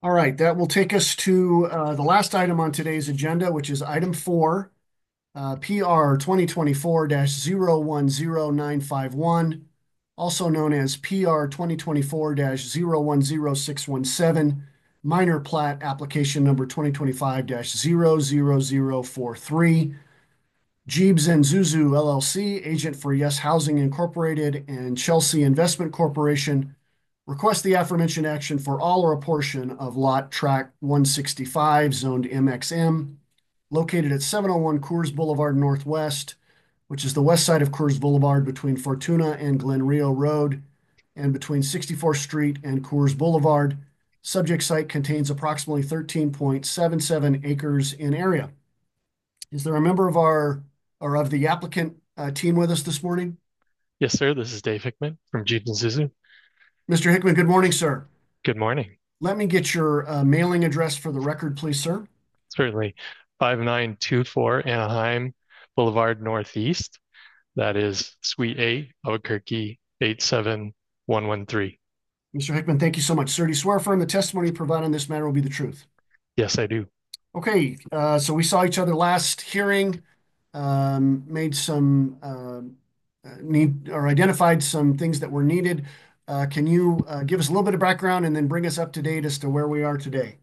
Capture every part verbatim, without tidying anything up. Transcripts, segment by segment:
All right, that will take us to uh, the last item on today's agenda, which is item four, uh, P R twenty twenty-four dash zero one zero nine five one, also known as P R twenty twenty-four dash zero one zero six one seven, minor plat application number twenty twenty-five dash zero zero zero four three. Jeebs and Zuzu L L C, agent for Yes Housing Incorporated and Chelsea Investment Corporation, request the aforementioned action for all or a portion of lot tract one sixty-five, zoned M X M, located at seven oh one Coors Boulevard Northwest, which is the west side of Coors Boulevard between Fortuna and Glen Rio Road, and between sixty-fourth Street and Coors Boulevard. Subject site contains approximately thirteen point seven seven acres in area. Is there a member of our or of the applicant uh, team with us this morning? Yes, sir. This is Dave Hickman from Jeep and Zuzu. Mister Hickman, good morning, sir. Good morning. Let me get your uh, mailing address for the record, please, sir. Certainly. five nine two four Anaheim Boulevard Northeast. That is Suite A, Albuquerque eight seven one one three. Mister Hickman, thank you so much. Sir, do you swear affirm the testimony you provide on this matter will be the truth? Yes, I do. Okay, uh, so we saw each other last hearing, um, made some uh, uh, need or identified some things that were needed. Uh, can you uh, give us a little bit of background and then bring us up to date as to where we are today?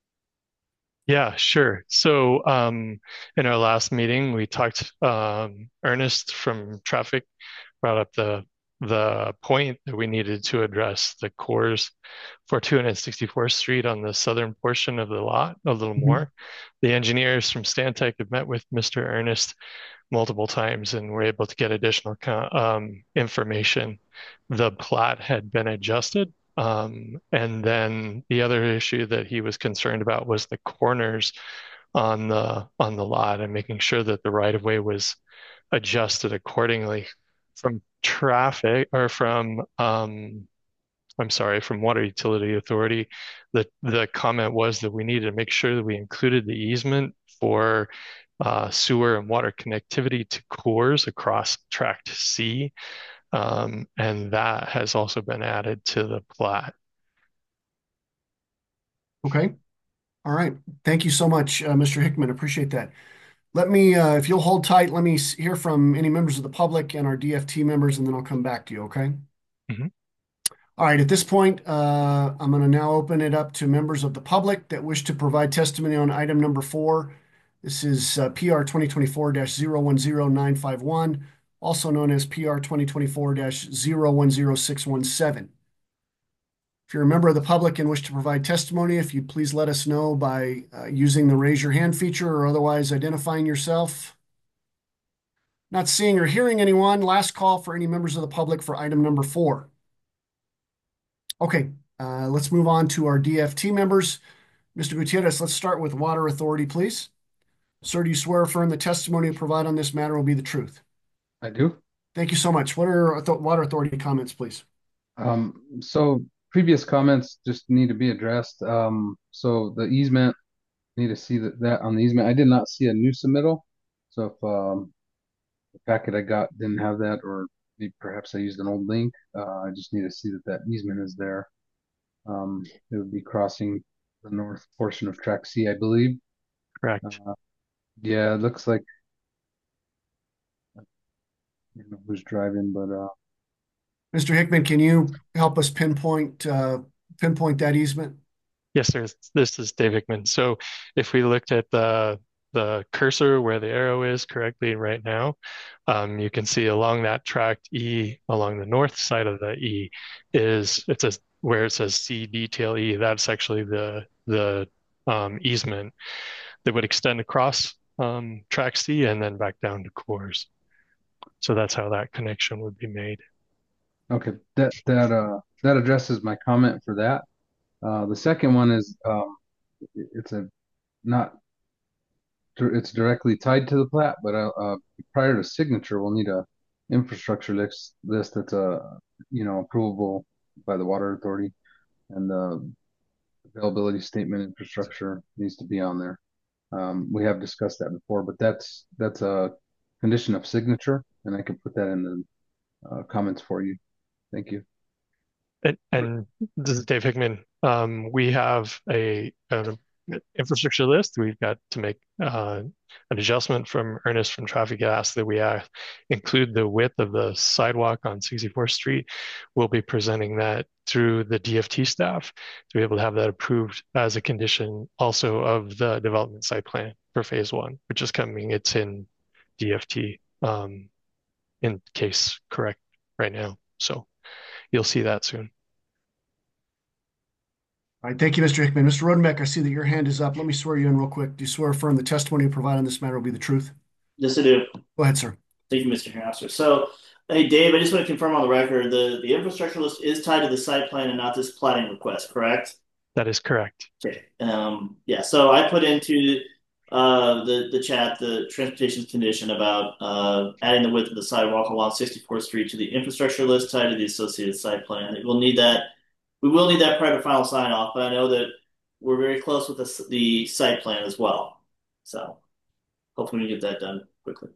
Yeah, sure. So, um, in our last meeting, we talked, um, Ernest from traffic brought up the the point that we needed to address the cores for two hundred sixty-fourth Street on the southern portion of the lot a little Mhm. more. The engineers from Stantec have met with Mister Ernest multiple times and were able to get additional um, information. The plat had been adjusted. Um, and then the other issue that he was concerned about was the corners on the on the lot and making sure that the right of way was adjusted accordingly. From traffic or from um, I'm sorry, from Water Utility Authority, the the comment was that we needed to make sure that we included the easement for uh, sewer and water connectivity to cores across Tract C, um, and that has also been added to the plat. Okay, all right. Thank you so much, uh, Mister Hickman. Appreciate that. Let me, uh, if you'll hold tight, let me s- hear from any members of the public and our D F T members, and then I'll come back to you, okay? Mhm. All right, at this point, uh, I'm going to now open it up to members of the public that wish to provide testimony on item number four. This is uh, P R twenty twenty-four dash zero one zero nine five one, also known as P R twenty twenty-four dash zero one zero six one seven. If you're a member of the public and wish to provide testimony, if you'd please let us know by uh, using the raise your hand feature or otherwise identifying yourself. Not seeing or hearing anyone. Last call for any members of the public for item number four. Okay, uh, let's move on to our D F T members. Mister Gutierrez, let's start with Water Authority, please. Sir, do you swear or affirm the testimony you provide on this matter will be the truth? I do. Thank you so much. What are author- Water Authority comments, please? Um, so previous comments just need to be addressed. Um, so the easement, need to see that, that on the easement. I did not see a new submittal. So if um, the packet I got didn't have that, or maybe perhaps I used an old link, uh, I just need to see that that easement is there. Um, it would be crossing the north portion of Track C, I believe. Correct. Uh, yeah, it looks like I don't know who's driving, but uh, Mister Hickman, can you help us pinpoint uh, pinpoint that easement? Yes, sir. This is Dave Hickman. So if we looked at the the cursor where the arrow is correctly right now, um, you can see along that tract E, along the north side of the E, is it says where it says C detail E. That's actually the the um, easement that would extend across um, tract C and then back down to cores. So that's how that connection would be made. okay, that that uh that addresses my comment for that. Uh, the second one is um, it's a not it's directly tied to the plat, but uh, uh, prior to signature, we'll need a infrastructure list list that's a you know approvable by the water authority, and the availability statement infrastructure needs to be on there. Um, we have discussed that before, but that's that's a condition of signature, and I can put that in the uh, comments for you. Thank you. and, and this is Dave Hickman. Um, we have a, an infrastructure list. We've got to make uh, an adjustment from Ernest from traffic gas that we uh, include the width of the sidewalk on sixty-fourth Street. We'll be presenting that through the D F T staff to be able to have that approved as a condition also of the development site plan for phase one, which is coming. It's in D F T um, in case correct right now. So you'll see that soon. All right, thank you, Mister Hickman. Mister Rodenbeck, I see that your hand is up. Let me swear you in real quick. Do you swear affirm the testimony you provide on this matter will be the truth? Yes, I do. Go ahead, sir. Thank you, Mister Hanover. So, hey, Dave, I just want to confirm on the record, the, the infrastructure list is tied to the site plan and not this plating request, correct? That is correct. Okay. Um, yeah, so I put into uh, the, the chat the transportation condition about uh, adding the width of the sidewalk along sixty-fourth Street to the infrastructure list tied to the associated site plan. We'll need that. We will need that prior to final sign off, but I know that we're very close with the, the site plan as well. So hopefully we get that done quickly.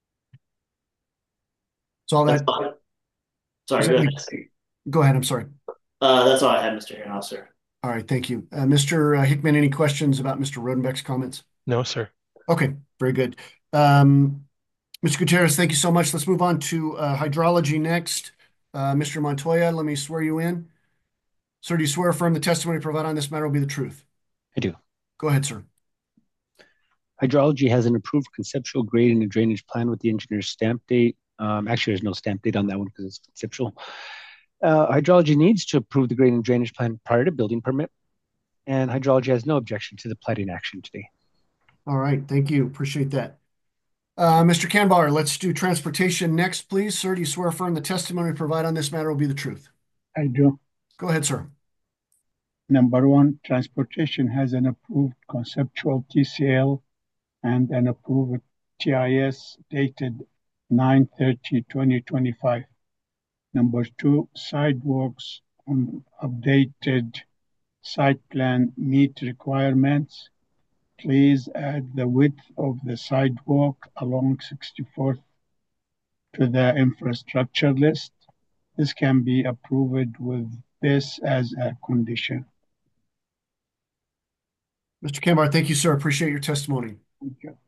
So all That's that. all. Sorry, go ahead. Go ahead. I'm sorry. Uh, that's all I had, Mister Hanover, sir. All right, thank you. Uh, Mister Hickman, any questions about Mister Rodenbeck's comments? No, sir. Okay, very good. Um, Mister Gutierrez, thank you so much. Let's move on to uh, hydrology next. Uh, Mister Montoya, let me swear you in. Sir, do you swear affirm the testimony provided on this matter will be the truth? I do. Go ahead, sir. Hydrology has an approved conceptual grading and drainage plan with the engineer's stamp date. Um, actually, there's no stamp date on that one because it's conceptual. Uh, hydrology needs to approve the grading and drainage plan prior to building permit, and hydrology has no objection to the plating action today. All right, thank you. Appreciate that. Uh, Mister Kanbar, let's do transportation next, please. Sir, do you swear affirm the testimony provided on this matter will be the truth? I do. Go ahead, sir. Number one, transportation has an approved conceptual T C L and an approved T I S dated nine thirty twenty twenty-five. Number two, sidewalks on updated site plan meet requirements. Please add the width of the sidewalk along sixty-fourth to the infrastructure list. This can be approved with this as a condition. Mister Kanbar, thank you, sir. Appreciate your testimony. Thank you.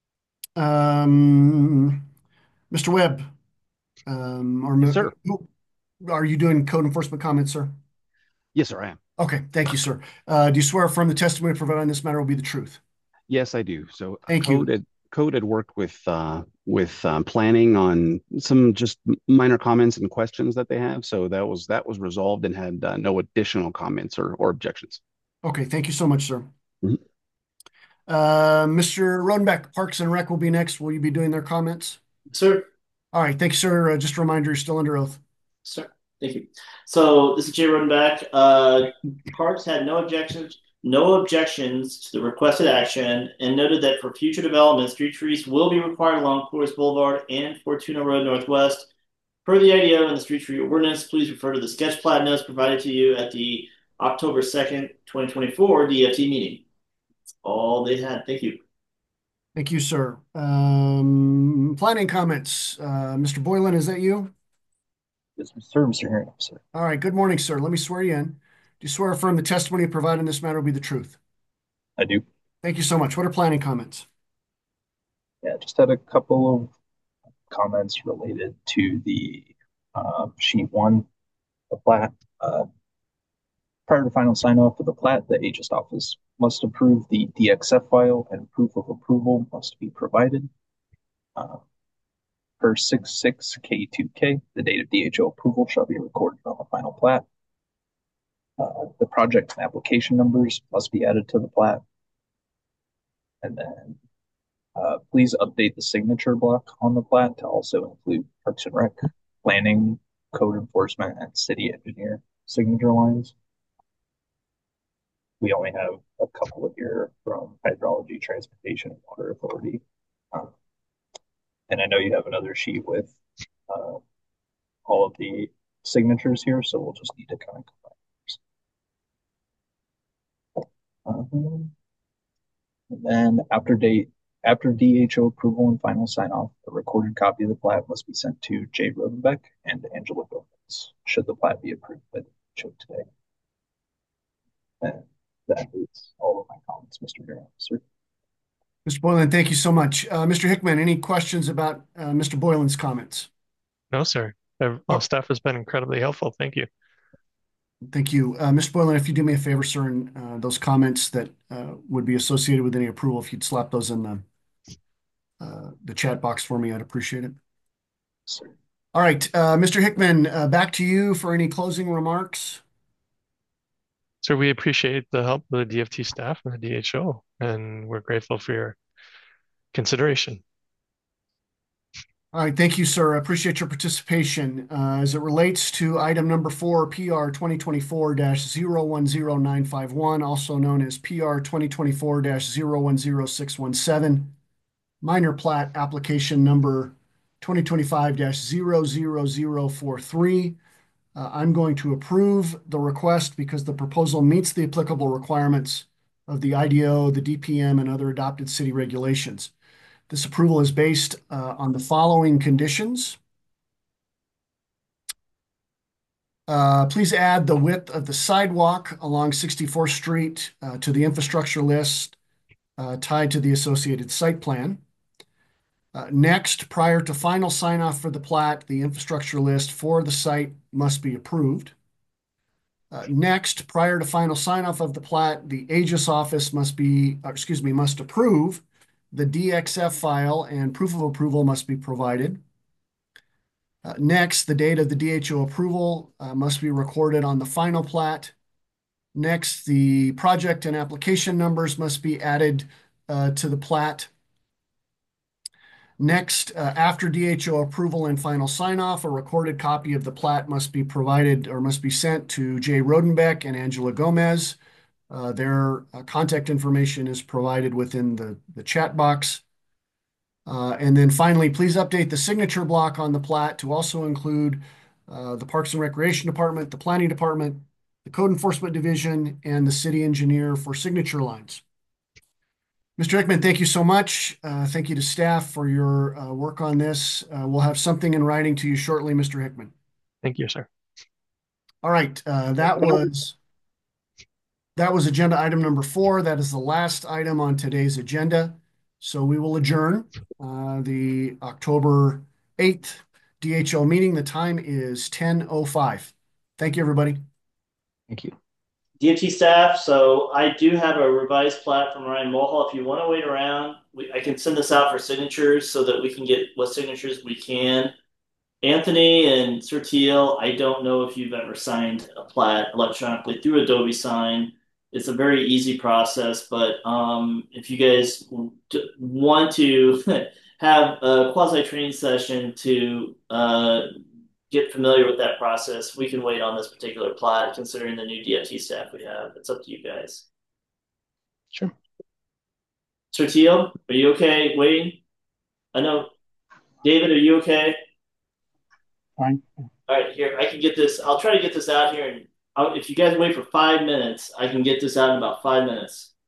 Um, Mister Webb, um, or Yes, sir. Are you doing code enforcement comments, sir? Yes, sir, I am. Okay, thank you, sir. Uh, do you swear affirm the testimony provided on this matter will be the truth? Yes, I do. So Thank code you. had code had worked with uh, with um, planning on some just minor comments and questions that they have. So that was that was resolved and had uh, no additional comments or or objections. Okay, thank you so much, sir. Mhm. Uh, Mister Rodenbeck, Parks and Rec will be next. Will you be doing their comments? Sir. All right, thank you, sir. Uh, just a reminder, you're still under oath. Sir, thank you. So this is Jay Rodenbeck. Uh, Parks had no objections, no objections to the requested action, and noted that for future development, street trees will be required along Forest Boulevard and Fortuna Road Northwest. Per the I D O and the street tree ordinance, please refer to the sketch plat notes provided to you at the October second, twenty twenty-four D F T meeting. That's all they had. Thank you. Thank you, sir. Um, planning comments. Uh, Mister Boylan, is that you? Yes, sir, Mister Herring, sir. All right, good morning, sir. Let me swear you in. Do you swear affirm the testimony provided in this matter will be the truth? I do. Thank you so much. What are planning comments? Yeah, just had a couple of comments related to the uh, sheet one, the plat. Uh, prior to final sign off of the plat, the Aegis office must approve the D X F file and proof of approval must be provided. Uh, per six six K two K, the date of D H O approval shall be recorded on the final plat. Uh, the project and application numbers must be added to the plat. And then uh, please update the signature block on the plat to also include Parks and Rec, planning, code enforcement, and city engineer signature lines. We only have a couple of here from Hydrology, Transportation, and Water Authority. Um, and I know you have another sheet with uh, all of the signatures here, so we'll just need to kind of combine. Um, and then after date, after D H O approval and final sign off, a recorded copy of the plat must be sent to Jay Rodenbeck and Angela Gomez, should the plat be approved by the showed today. And that is all of my comments, Mister Mayor. Sir. Mister Boylan, thank you so much. Uh, Mister Hickman, any questions about uh, Mister Boylan's comments? No, sir. Our Oh. staff has been incredibly helpful. Thank you. Thank you. Uh, Mister Boylan, if you do me a favor, sir, and uh, those comments that uh, would be associated with any approval, if you'd slap those in the uh, the chat box for me, I'd appreciate it. Sir. All right, uh, Mister Hickman, uh, back to you for any closing remarks. Sir, we appreciate the help of the D F T staff and the D H O, and we're grateful for your consideration. All right, thank you, sir. I appreciate your participation. Uh, as it relates to item number four, P R twenty twenty-four dash zero one zero nine five one, also known as P R twenty twenty-four dash zero one zero six one seven, minor plat application number twenty twenty-five dash zero zero zero four three. Uh, I'm going to approve the request because the proposal meets the applicable requirements of the I D O, the D P M, and other adopted city regulations. This approval is based uh, on the following conditions. Uh, please add the width of the sidewalk along sixty-fourth Street uh, to the infrastructure list uh, tied to the associated site plan. Uh, next, prior to final sign-off for the plat, the infrastructure list for the site must be approved. Uh, next, prior to final sign-off of the plat, the Aegis office must be, or excuse me, must approve. The D X F file and proof of approval must be provided. Uh, next, the date of the D H O approval uh, must be recorded on the final plat. Next, the project and application numbers must be added uh, to the plat. Next, uh, after D H O approval and final sign-off, a recorded copy of the plat must be provided or must be sent to Jay Rodenbeck and Angela Gomez. Uh, their uh, contact information is provided within the, the chat box. Uh, and then finally, please update the signature block on the plat to also include uh, the Parks and Recreation Department, the Planning Department, the Code Enforcement Division, and the city engineer for signature lines. Mister Hickman, thank you so much. Uh, thank you to staff for your uh, work on this. Uh, we'll have something in writing to you shortly, Mister Hickman. Thank you, sir. All right, uh, that was that was agenda item number four. That is the last item on today's agenda. So we will adjourn uh, the October eighth D H O meeting. The time is ten oh five. Thank you, everybody. Thank you. D F T staff, so I do have a revised plat from Ryan Mulhall. If you want to wait around, we, I can send this out for signatures so that we can get what signatures we can. Anthony and Sir Teal, I don't know if you've ever signed a plat electronically through Adobe Sign. It's a very easy process, but um, if you guys want to have a quasi-training session to uh, get familiar with that process, we can wait on this particular plat, considering the new D F T staff we have. It's up to you guys. Sure. Sir Teal, are you okay waiting? I know. David, are you okay? Fine. All right, here, I can get this. I'll try to get this out here. And I'll, if you guys wait for five minutes, I can get this out in about five minutes.